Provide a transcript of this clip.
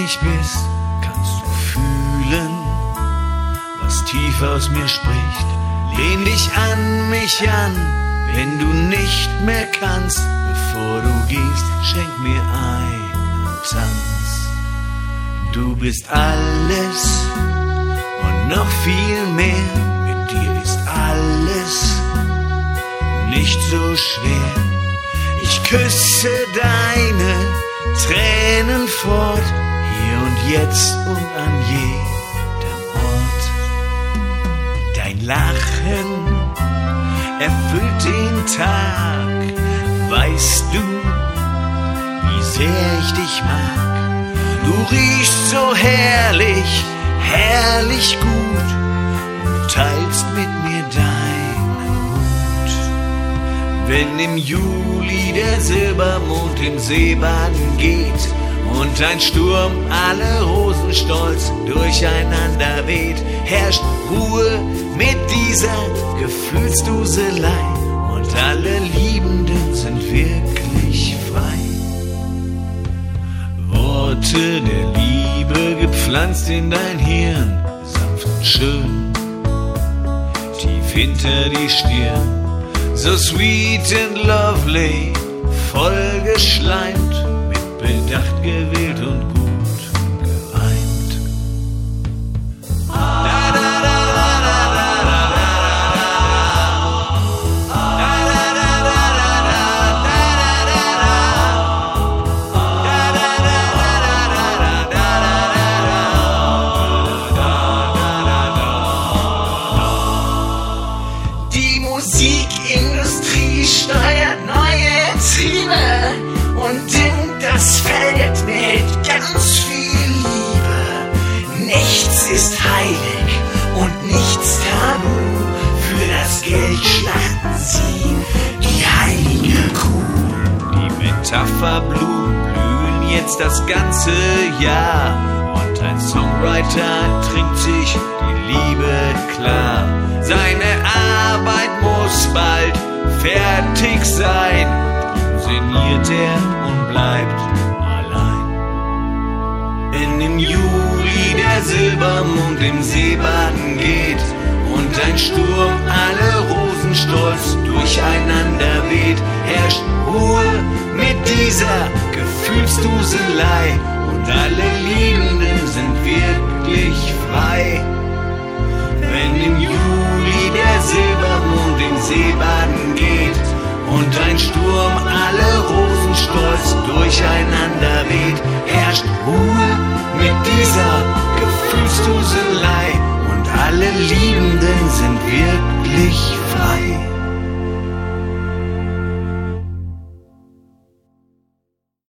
ich bist, kannst du fühlen, was tief aus mir spricht. Lehn dich an mich an, wenn du nicht mehr kannst. Bevor du gehst, schenk mir einen Tanz. Du bist alles und noch viel mehr. Mit dir ist alles nicht so schwer. Ich küsse deine Tränen fort, hier und jetzt und an jedem Ort. Dein Lachen erfüllt den Tag, weißt du, wie sehr ich dich mag. Du riechst so herrlich, herrlich gut und teilst mit mir deinen Mut. Wenn im Juli der Silbermond im See baden geht und ein Sturm alle Rosen stolz durcheinander weht, herrscht Ruhe mit dieser Gefühlsduselei und alle Liebenden sind wirklich frei. Worte der Liebe gepflanzt in dein Hirn, sanft und schön, tief hinter die Stirn. So sweet and lovely, voll geschleimt, mit Bedacht gewählt und gut gereimt. Die Musikindustrie steuert neue Triebe und in das Feld mit ganz viel Liebe. Nichts ist heilig und nichts tabu. Für das Geld schlachten sie die heilige Kuh. Die Metapherblumen blühen jetzt das ganze Jahr und ein Songwriter trinkt sich die Liebe klar. Seine Arbeit muss bald fertig sein, sinniert er und bleibt allein. Wenn im Juli der Silbermond im See baden geht und ein Sturm alle Rosen stolz durcheinander weht, herrscht Ruhe mit dieser Gefühlsduselei und alle Liebenden sind wirklich frei. Wenn im Juli der Silbermond im See baden geht und ein Sturm alle Rosen stolz durcheinander weht, herrscht Ruhe mit dieser Gefühlsduselei und alle Liebenden sind wirklich frei.